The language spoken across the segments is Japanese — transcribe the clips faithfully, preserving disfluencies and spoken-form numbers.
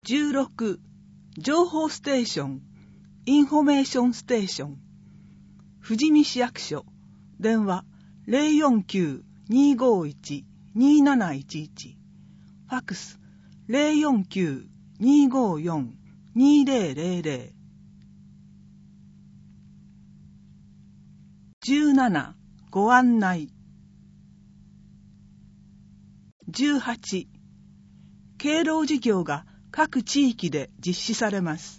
じゅうろく情報ステーションインフォメーションステーション富士見市役所電話 ゼロよんきゅう にーごーいち にーなないちいち ファックス ゼロよんきゅう にーごーよん にーぜろぜろぜろ じゅうななご案内じゅうはち敬老事業が各地域で実施されます。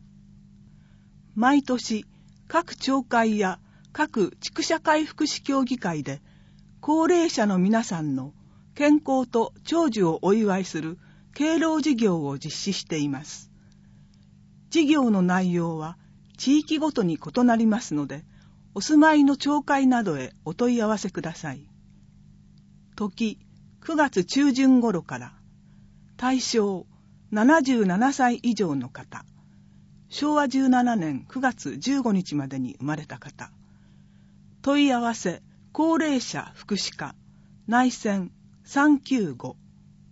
毎年各町会や各地区社会福祉協議会で高齢者の皆さんの健康と長寿をお祝いする敬老事業を実施しています。事業の内容は地域ごとに異なりますので、お住まいの町会などへお問い合わせください。時くがつ中旬頃から、対象ななじゅうななさい以上の方、しょうわじゅうななねんくがつじゅうごにちまでに生まれた方、問い合わせ高齢者福祉課内線さんきゅうご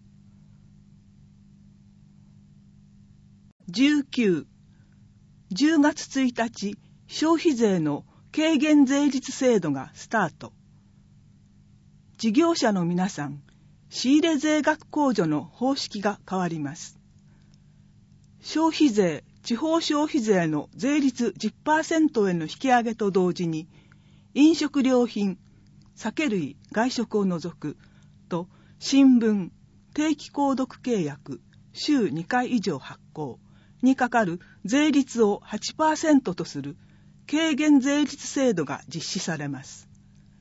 じゅうきゅう じゅうがつついたち消費税の軽減税率制度がスタート。事業者の皆さん、仕入税額控除の方式が変わります。消費税、地方消費税の税率 じゅっパーセント への引き上げと同時に、飲食料品、酒類、外食を除くと、新聞、定期購読契約、週にかい以上発行にかかる税率を はちパーセント とする軽減税率制度が実施されます。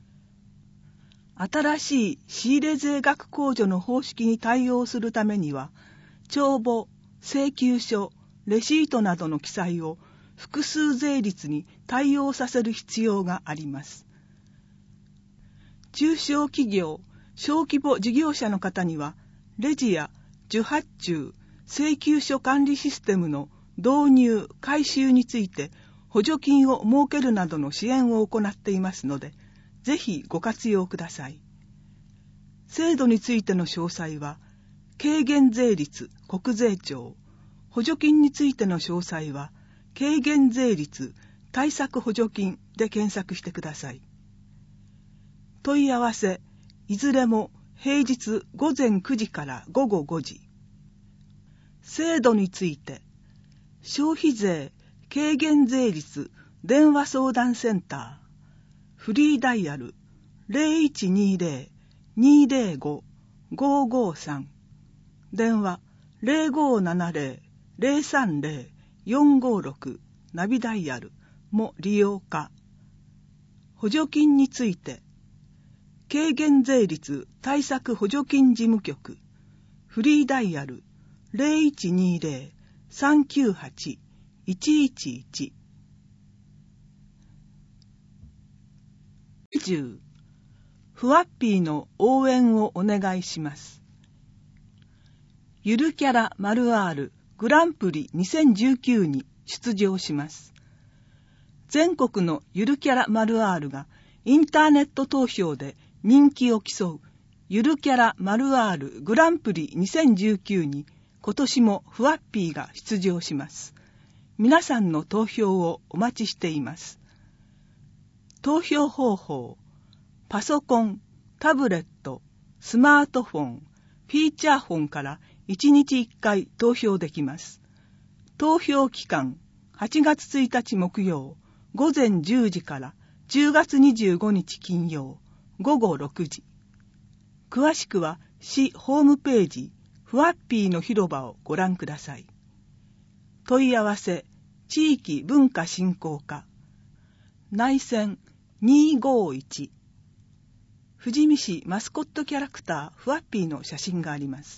新しい仕入税額控除の方式に対応するためには、帳簿、請求書、レシートなどの記載を複数税率に対応させる必要があります。中小企業、小規模事業者の方には、レジや受発注、請求書管理システムの導入・改修について補助金を設けるなどの支援を行っていますので、ぜひご活用ください。制度についての詳細は、軽減税率国税庁、補助金についての詳細は、軽減税率対策補助金で検索してください。問い合わせ、いずれも平日ごぜんくじからごごごじ。制度について、消費税軽減税率電話相談センター、フリーダイヤル ゼロいちにゼロ にゼロご ごごさん、電話 ゼロごななゼロ ゼロさんゼロ よんごろく ナビダイヤルも利用可。補助金について、軽減税率対策補助金事務局、フリーダイヤル ゼロいちにゼロ さんきゅうはち いちいちいち。にじゅうふわっぴーの応援をお願いします。ゆるキャラ ○R グランプリにせんじゅうきゅうに出場します。全国のゆるキャラ ○R がインターネット投票で人気を競うゆるキャラ ○R グランプリにせんじゅうきゅうに今年もふわっぴーが出場します。皆さんの投票をお待ちしています。投票方法、パソコン、タブレット、スマートフォン、フィーチャーフォンからいちにちいっかい投票できます。投票期間、はちがつついたち木曜、ごぜんじゅうじからじゅうがつにじゅうごにち金曜、ごごろくじ。詳しくは市ホームページ、ふわっぴーの広場をご覧ください。問い合わせ、地域文化振興課、内線にーごーいち。富士見市マスコットキャラクターふわっぴーの写真があります。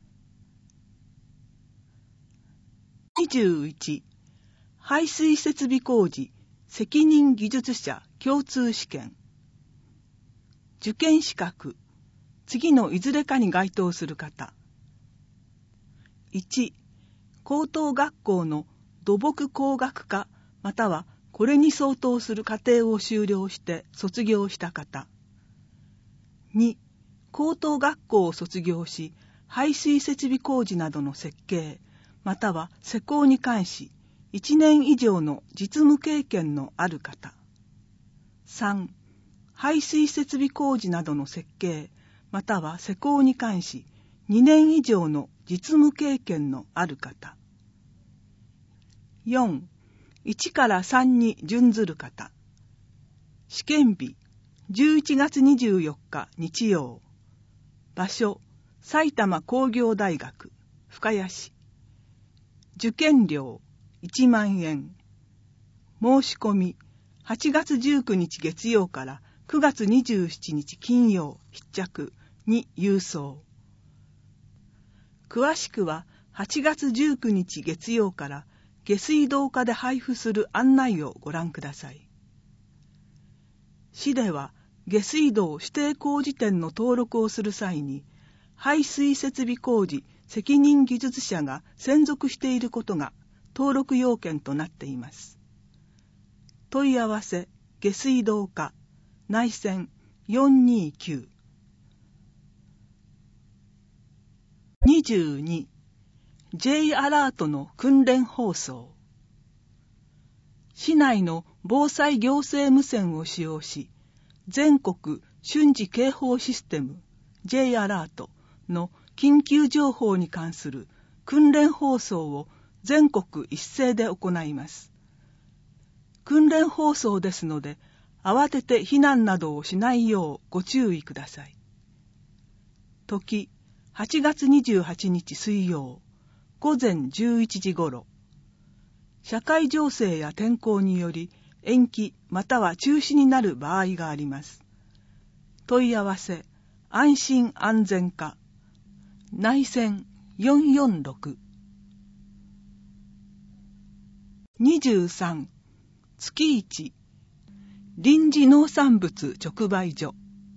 にじゅういち排水設備工事責任技術者共通試験。受験資格、次のいずれかに該当する方。いち高等学校の土木工学科またはこれに相当する課程を修了して卒業した方。に高等学校を卒業し排水設備工事などの設計、 または施工に関しいちねん以上の実務経験のある方。さん、排水設備工事などの設計、または施工に関しにねん以上の実務経験のある方。よん、いちからさんに準ずる方。試験日、じゅういちがつにじゅうよっか日曜。場所、埼玉工業大学、深谷市。受験料、いちまんえん。申し込み、はちがつじゅうくにち月曜からくがつにじゅうしちにち金曜必着に郵送。詳しくははちがつじゅうくにち月曜から下水道課で配布する案内をご覧ください。市では下水道指定工事店の登録をする際に、排水設備工事責任技術者が専属していることが登録要件となっています。問い合わせ下水道課内線よんにきゅう。にじゅうに、ジェイ アラートの訓練放送。市内の防災行政無線を使用し、全国瞬時警報システム ジェイ アラートの緊急情報に関する訓練放送を全国一斉で行います。訓練放送ですので、慌てて避難などをしないようご注意ください。時、はちがつにじゅうはちにち水曜、ごぜんじゅういちじごろ。社会情勢や天候により延期または中止になる場合があります。問い合わせ、安心安全課、内線よんよんろく。にじゅうさん、月いち、臨時農産物直売所。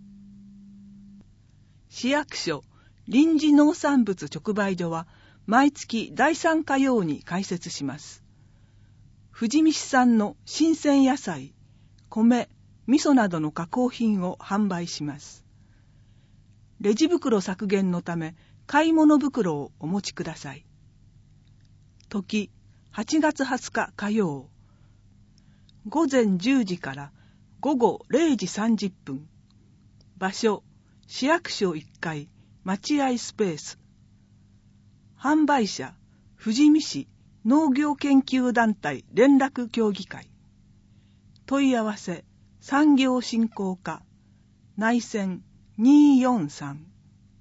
市役所臨時農産物直売所は毎月だいさん火曜に開設します。富士見市産の新鮮野菜、米、味噌などの加工品を販売します。レジ袋削減のため買い物袋をお持ちください。時、はちがつはつか火曜、ごぜんじゅうじからごごれいじさんじゅっぷん。場所、市役所いっかい待合スペース。販売者、富士見市農業研究団体連絡協議会。問い合わせ、産業振興課、内線によんさん。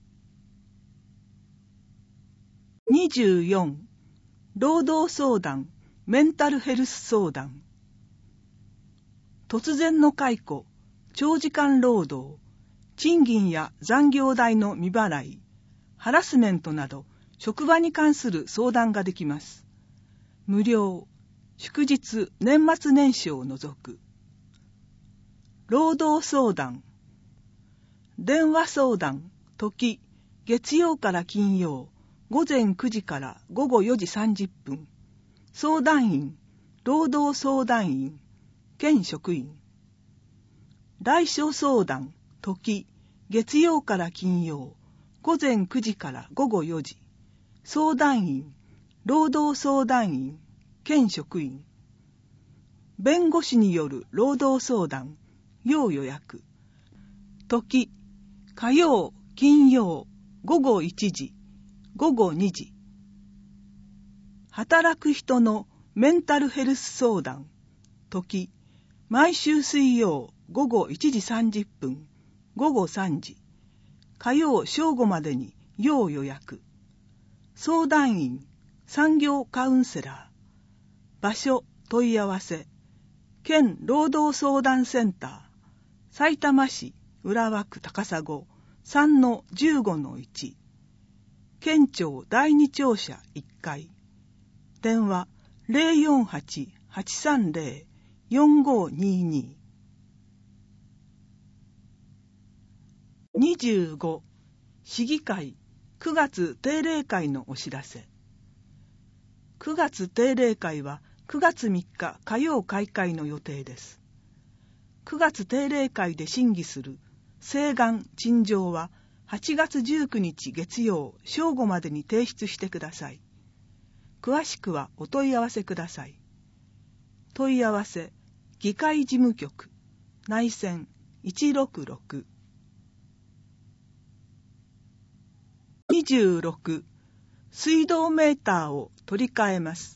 にじゅうよん、労働相談、メンタルヘルス相談。突然の解雇、長時間労働、賃金や残業代の未払い、ハラスメントなど職場に関する相談ができます。無料、祝日、年末年始を除く。労働相談、電話相談、時、月曜から金曜、ごぜんくじからごごよじさんじゅっぷん。相談員、労働相談員、県職員。来所相談、時、月曜から金曜、ごぜんくじからごごよじ。相談員、労働相談員、県職員。弁護士による労働相談、要予約。時、火曜、金曜、ごごいちじ、ごごにじ。働く人のメンタルヘルス相談。時、毎週水曜、ごごいちじさんじゅっぷん、ごごさんじ。火曜正午までに要予約。相談員、産業カウンセラー。場所、問い合わせ。県労働相談センター。さいたま市浦和区高砂 さんのじゅうごのいち。県庁だいに庁舎いっかい。電話 ゼロよんはち はちさんゼロ よんごにに。にじゅうご、市議会くがつ定例会のお知らせ。くがつ定例会はくがつみっか火曜開会の予定です。くがつ定例会で審議する請願・陳情ははちがつじゅうくにち月曜正午までに提出してください。 詳しくはお問い合わせください。問い合わせ議会事務局内線いちろくろく。にじゅうろく、水道メーターを取り替えます。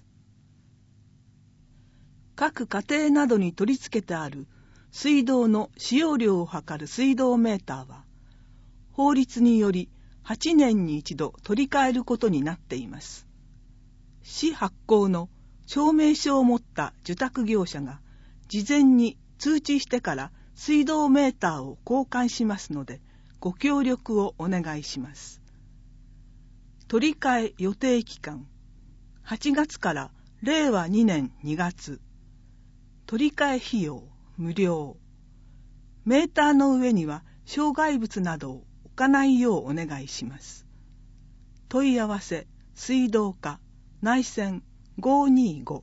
各家庭などに取り付けてある水道の使用量を測る水道メーターは、法律によりはちねんに一度取り替えることになっています。市発行の証明書を持った受託業者が事前に通知してから水道メーターを交換しますので、ご協力をお願いします。取り替え予定期間はちがつかられいわにねんにがつ。取り替え費用無料。メーターの上には障害物などを置かないようお願いします。問い合わせ水道課内線ごにご。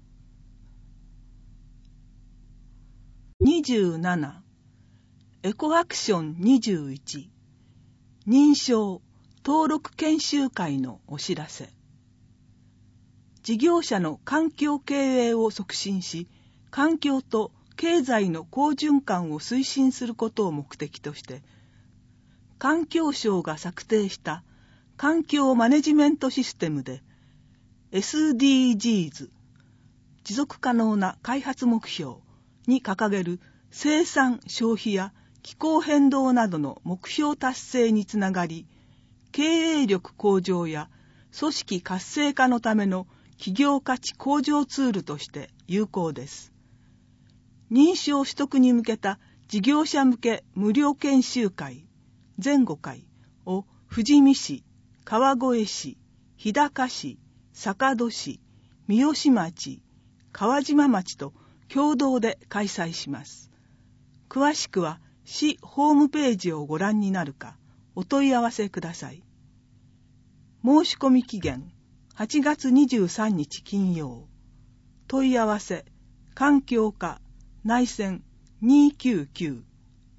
にじゅうなな、エコアクションにじゅういち、認証登録研修会のお知らせ。事業者の環境経営を促進し、環境と経済の好循環を推進することを目的として、環境省が策定した環境マネジメントシステムで エスディージーズ 持続可能な開発目標に掲げる生産消費や気候変動などの目標達成につながり、経営力向上や組織活性化のための企業価値向上ツールとして有効です。認証取得に向けた事業者向け無料研修会ぜんごかいを富士見市、川越市、日高市、坂戸市、三芳町、川島町と共同で開催します。詳しくは市ホームページをご覧になるかお問い合わせください。申し込み期限はちがつにじゅうさんにち金曜。問い合わせ環境課内線にきゅうきゅう。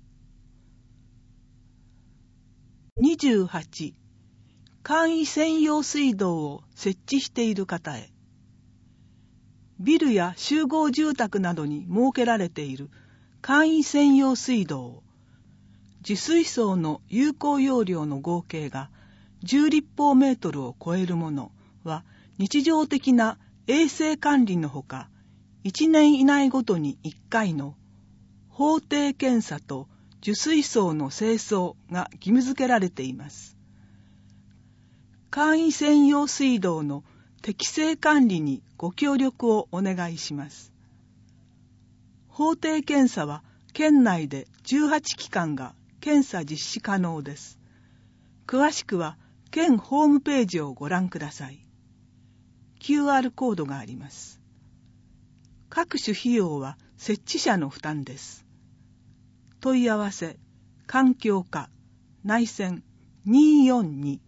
にじゅうはち、簡易専用水道を設置している方へ。ビルや集合住宅などに設けられている簡易専用水道、受水槽の有効容量の合計がじゅう立方メートルを超えるものは、日常的な衛生管理のほか、いちねん以内ごとにいっかいの法定検査と受水槽の清掃が義務付けられています。簡易専用水道の適正管理にご協力をお願いします。法定検査は県内でじゅうはちきかんが検査実施可能です。詳しくは県ホームページをご覧ください。キューアール コードがあります。各種費用は設置者の負担です。問い合わせ環境課内線によんに。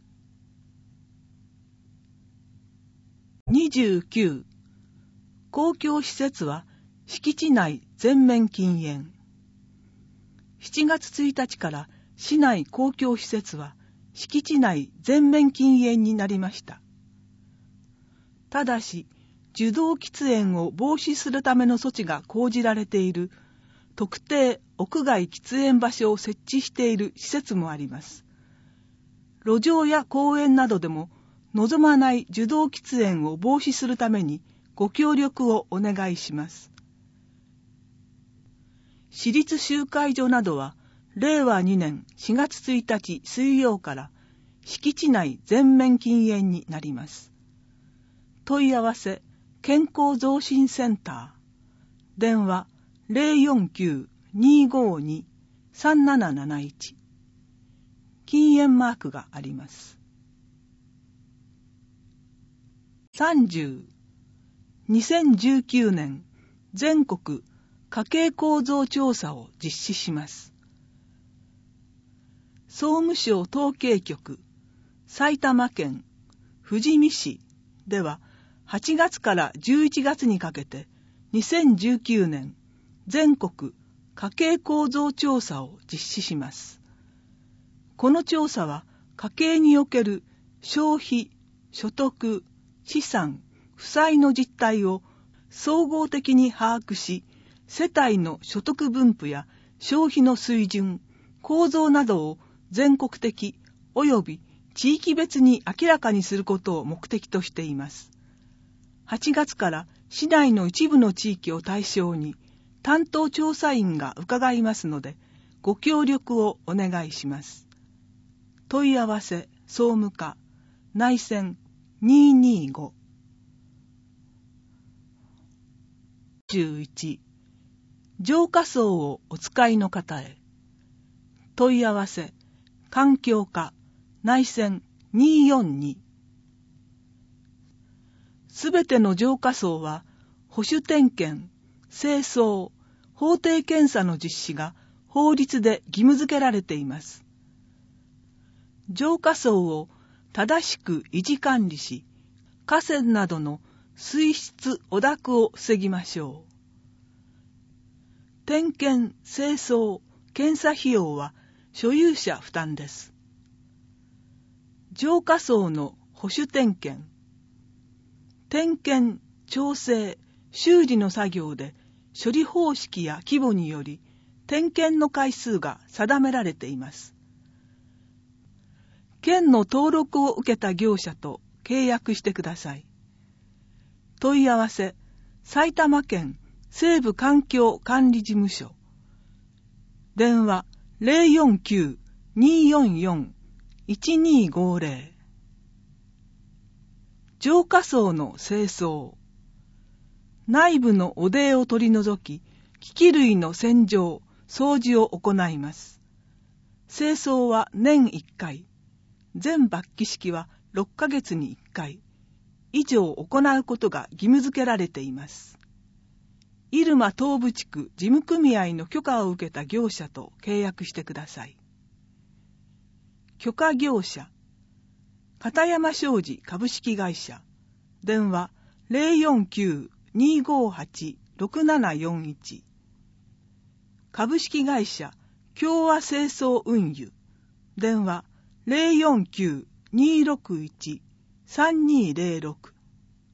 にじゅうきゅう、公共施設は敷地内全面禁煙。しちがつついたちから市内公共施設は敷地内全面禁煙になりました。ただし、受動喫煙を防止するための措置が講じられている特定屋外喫煙場所を設置している施設もあります。路上や公園などでも望まない受動喫煙を防止するためにご協力をお願いします。市立集会所などはれいわにねんしがつついたち水曜から敷地内全面禁煙になります。問い合わせ健康増進センター電話 ゼロよんきゅう にーごーに さんなななないち。禁煙マークがあります。さんじゅう、にせんじゅうきゅうねん全国家計構造調査を実施します。総務省統計局埼玉県富士見市でははちがつからじゅういちがつにかけてにせんじゅうきゅうねん全国家計構造調査を実施します。この調査は家計における消費、所得、 資産、負債の実態を総合的に把握し、世帯の所得分布や消費の水準、構造などを全国的及び地域別に明らかにすることを目的としています。はちがつから市内の一部の地域を対象に担当調査員が伺いますので、ご協力をお願いします。問い合わせ総務課内線にーにーご。じゅういち、浄化槽をお使いの方へ。問い合わせ環境課内線にーよんに。すべての浄化槽は保守点検、清掃、法定検査の実施が法律で義務付けられています。浄化槽を正しく維持管理し、河川などの水質汚濁を防ぎましょう。点検、清掃、検査費用は所有者負担です。浄化槽の保守点検。点検、調整、修理の作業で処理方式や規模により点検の回数が定められています。県の登録を受けた業者と契約してください。問い合わせ埼玉県西部環境管理事務所。電話 ゼロよんきゅう にーよんよん いちにーごゼロ。浄化槽の清掃。内部の汚泥を取り除き、機器類の洗浄、掃除を行います。清掃は年いっかい。全抜器式はろっかげつにいっかい以上行うことが義務付けられています。入間東部地区事務組合の許可を受けた業者と契約してください。許可業者片山商事株式会社。電話 ゼロよんきゅう にーごーはち ろくななよんいち。株式会社共和清掃運輸。電話ゼロよんきゅう にーろくいち さんにーゼロろく。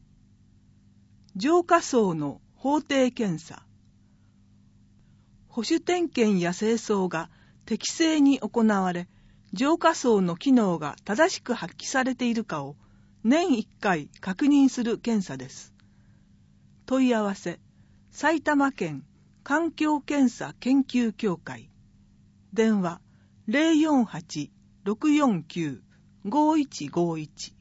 浄化槽の法定検査。保守点検や清掃が適正に行われ、浄化槽の機能が正しく発揮されているかを年いっかい確認する検査です。問い合わせ埼玉県環境検査研究協会。電話ゼロよんはち ろくよんきゅう ごいちごいち。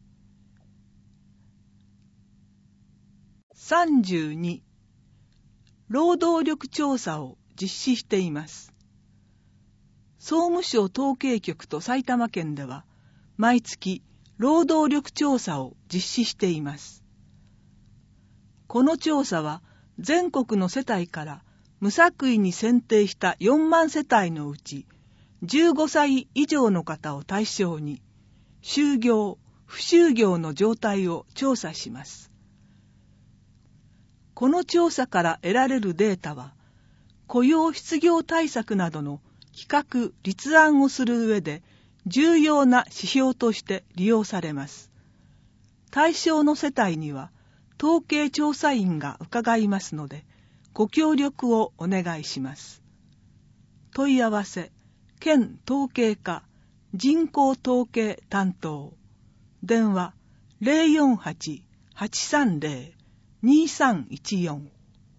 さんじゅうに、労働力調査を実施しています。総務省統計局と埼玉県では毎月労働力調査を実施しています。この調査は全国の世帯から無作為に選定したよんまん世帯のうちじゅうごさい以上の方を対象に就業・不就業の状態を調査します。この調査から得られるデータは雇用失業対策などの企画・立案をする上で重要な指標として利用されます。対象の世帯には統計調査員が伺いますのでご協力をお願いします。問い合わせ県統計課人口統計担当。電話 ゼロよんはち はちさんゼロ にさんいちよん。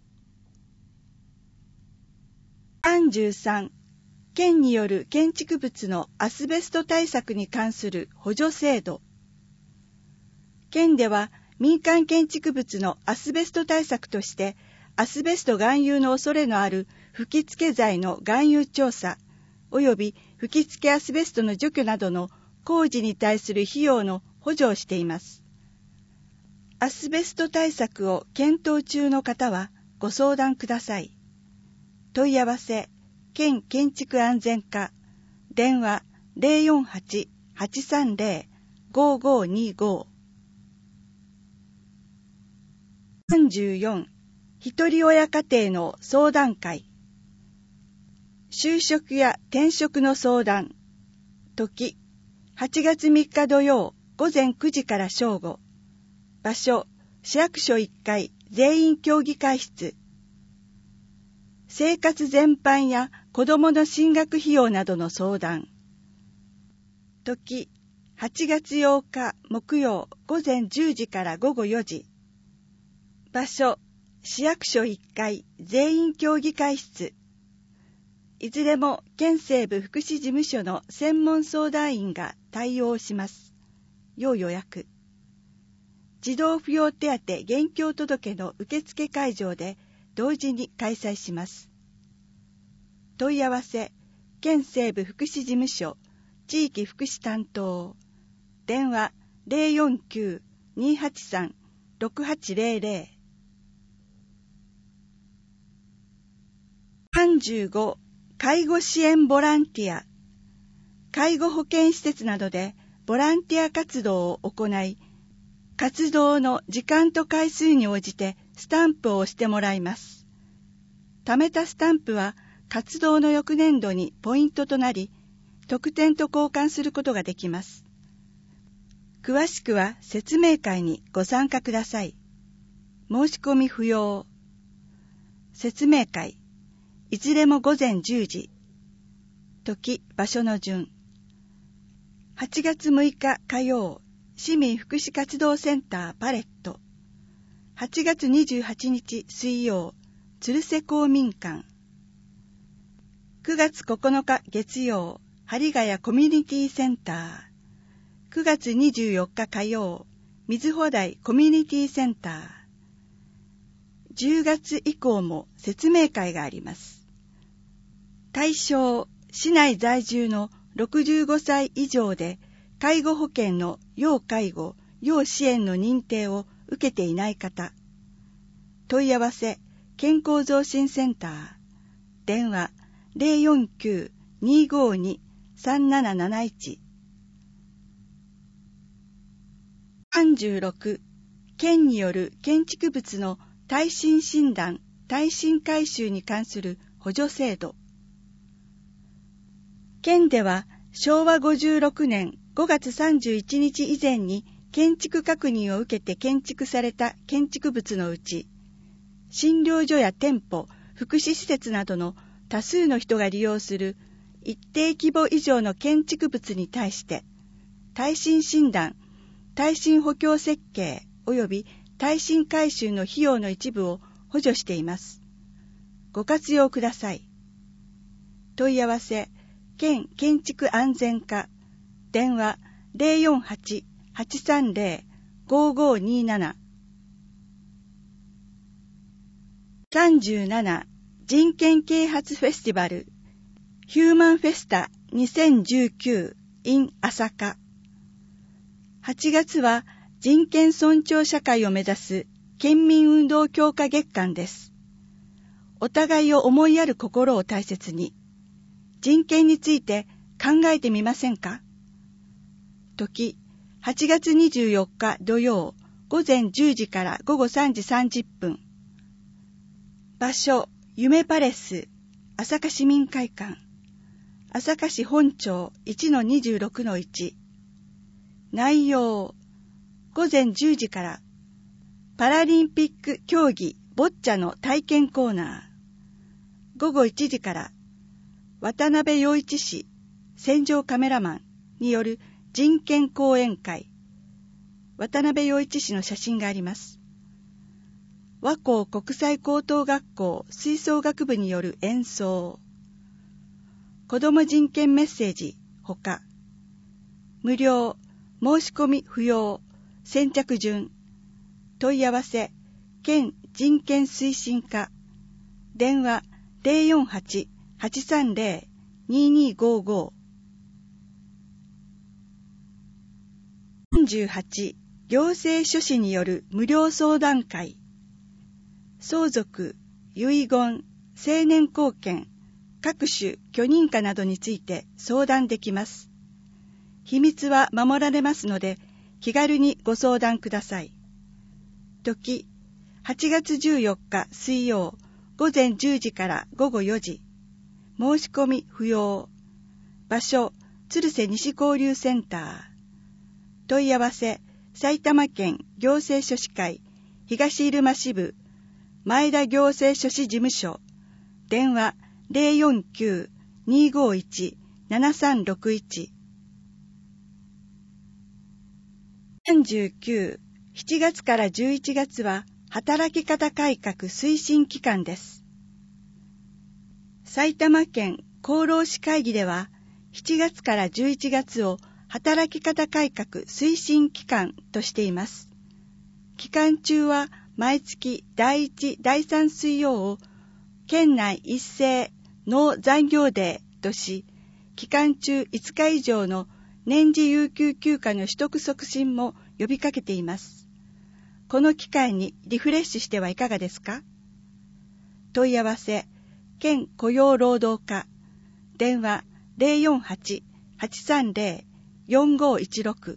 さんじゅうさん、県による建築物のアスベスト対策に関する補助制度。県では民間建築物のアスベスト対策として、アスベスト含有の恐れのある吹き付け材の含有調査、および吹き付けアスベストの除去などの工事に対する費用の補助をしています。アスベスト対策を検討中の方はご相談ください。問い合わせ、県建築安全課、電話 ゼロよんはち はちさんゼロ ごごにご。さんじゅうよん、ひとり親家庭の相談会。就職や転職の相談。時、はちがつみっか土曜午前くじから正午。 場所、市役所いっかい全員協議会室。生活全般や子どもの進学費用などの相談。時、はちがつようか木曜午前じゅうじから午後よじ。場所、市役所いっかい全員協議会室。いずれも県西部福祉事務所の専門相談員が対応します。要予約。児童扶養手当現況届の受付会場で同時に開催します。問い合わせ、県西部福祉事務所地域福祉担当。電話 ゼロよんきゅう にーはちさん ろくはちゼロゼロ。さんじゅうご、介護支援ボランティア。介護保健施設などでボランティア活動を行い、活動の時間と回数に応じてスタンプを押してもらいます。貯めたスタンプは活動の翌年度にポイントとなり、特典と交換することができます。詳しくは説明会にご参加ください。申し込み不要。説明会、いずれも午前じゅうじ。時、場所の順。はちがつむいか火曜、市民福祉活動センターパレット。はちがつにじゅうはちにち水曜、鶴瀬公民館。くがつここのか月曜、針ヶ谷コミュニティセンター。くがつにじゅうよっか火曜、水穂台コミュニティセンター。じゅうがつ以降も説明会があります。対象、市内在住のろくじゅうごさい以上で介護保険の要介護・要支援の認定を受けていない方。問い合わせ、健康増進センター。電話 ゼロよんきゅう にーごーに さんなななないち。さんじゅうろく、県による建築物の耐震診断・耐震改修に関する補助制度。県ではしょうわごじゅうろくねんごがつさんじゅういちにち以前に建築確認を受けて建築された建築物のうち、診療所や店舗、福祉施設などの多数の人が利用する一定規模以上の建築物に対して、耐震診断、耐震補強設計及び耐震改修の費用の一部を補助しています。ご活用ください。問い合わせ、県建築安全課。電話 ゼロよんはち はちさんゼロ ごごになな。さんじゅうなな、人権啓発フェスティバルヒューマンフェスタにせんじゅうきゅう in 朝霞。はちがつは人権尊重社会を目指す県民運動強化月間です。お互いを思いやる心を大切に、人権について考えてみませんか？時、はちがつにじゅうよっか土曜、午前じゅうじから午後さんじさんじゅっぷん。場所、夢パレス、朝霞市民会館。朝霞市本町 いちのにじゅうろくのいち。内容、午前じゅうじからパラリンピック競技ボッチャの体験コーナー。午後いちじから渡辺陽一氏戦場カメラマンによる人権講演会。渡辺陽一氏の写真があります。和光国際高等学校吹奏楽部による演奏。子ども人権メッセージほか。無料、申し込み不要、先着順。問い合わせ、県人権推進課。電話 ゼロよんはち はちさんゼロ ににごご。さんじゅうはち、行政書士による無料相談会。相続、遺言、成年後見、各種許認可などについて相談できます。秘密は守られますので、気軽にご相談ください。時、はちがつじゅうよっか水曜、午前じゅうじから午後よじ。申し込み不要。場所、鶴瀬西交流センター。問い合わせ、 埼玉県行政書士会東入間支部前田行政書士事務所電話 ゼロよんきゅう にーごーいち ななさんろくいち。 さんじゅうきゅう、しちがつからじゅういちがつは働き方改革推進期間です。埼玉県厚労士会議ではしちがつからじゅういちがつを働き方改革推進期間としています。期間中は毎月だいいち、だいさん水曜を県内一斉ノー残業デーとし、期間中いつか以上の年次有給休暇の取得促進も呼びかけています。この機会にリフレッシュしてはいかがですか？問い合わせ、県雇用労働課、電話 ゼロよんはち はちさんゼロ よんごいちろく。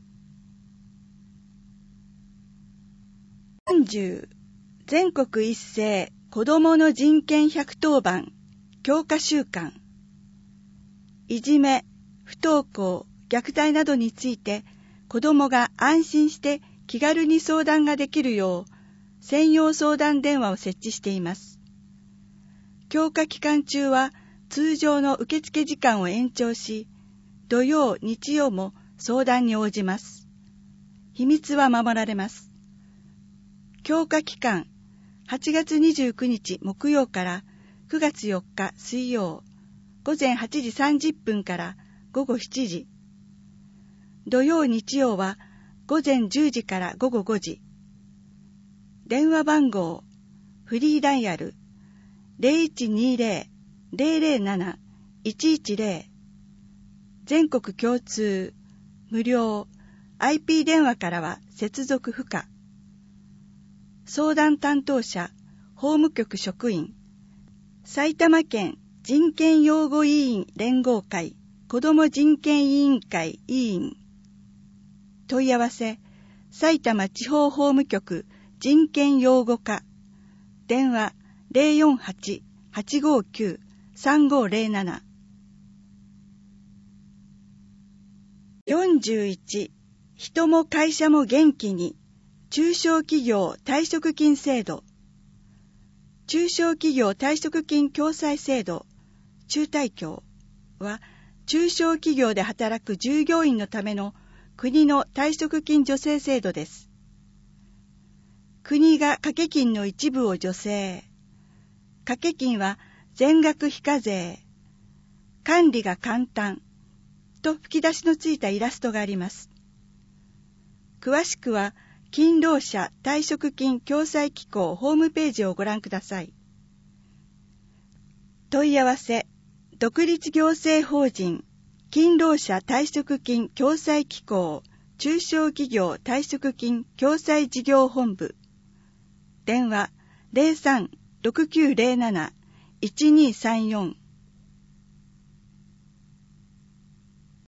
さんじゅう、全国一斉子どもの人権百当番強化週間。いじめ、不登校、虐待などについて子どもが安心して気軽に相談ができるよう専用相談電話を設置しています。強化期間中は通常の受付時間を延長し、土曜、日曜も相談に応じます。秘密は守られます。強化期間、はちがつにじゅうくにち木曜からくがつよっか水曜、午前はちじさんじゅっぷんから午後しちじ。土曜、日曜は午前じゅうじから午後ごじ。電話番号、フリーダイヤル、ゼロいちにゼロ ゼロゼロなな いちいちゼロ。全国共通、無料、アイピー 電話からは接続不可。相談担当者、法務局職員、埼玉県人権擁護委員連合会子ども人権委員会委員。問い合わせ、埼玉地方法務局人権擁護課、電話 ゼロよんはち はちごきゅう さんごゼロなな。よんじゅういち、人も会社も元気に中小企業退職金制度。中小企業退職金共済制度、中退協は、中小企業で働く従業員のための国の退職金助成制度です。国が掛金の一部を助成。掛金は全額非課税。管理が簡単。と吹き出しのついたイラストがあります。詳しくは、勤労者退職金共済機構ホームページをご覧ください。問い合わせ、独立行政法人勤労者退職金共済機構中小企業退職金共済事業本部。電話 ゼロさん ろくきゅうゼロなな いちにさんよん。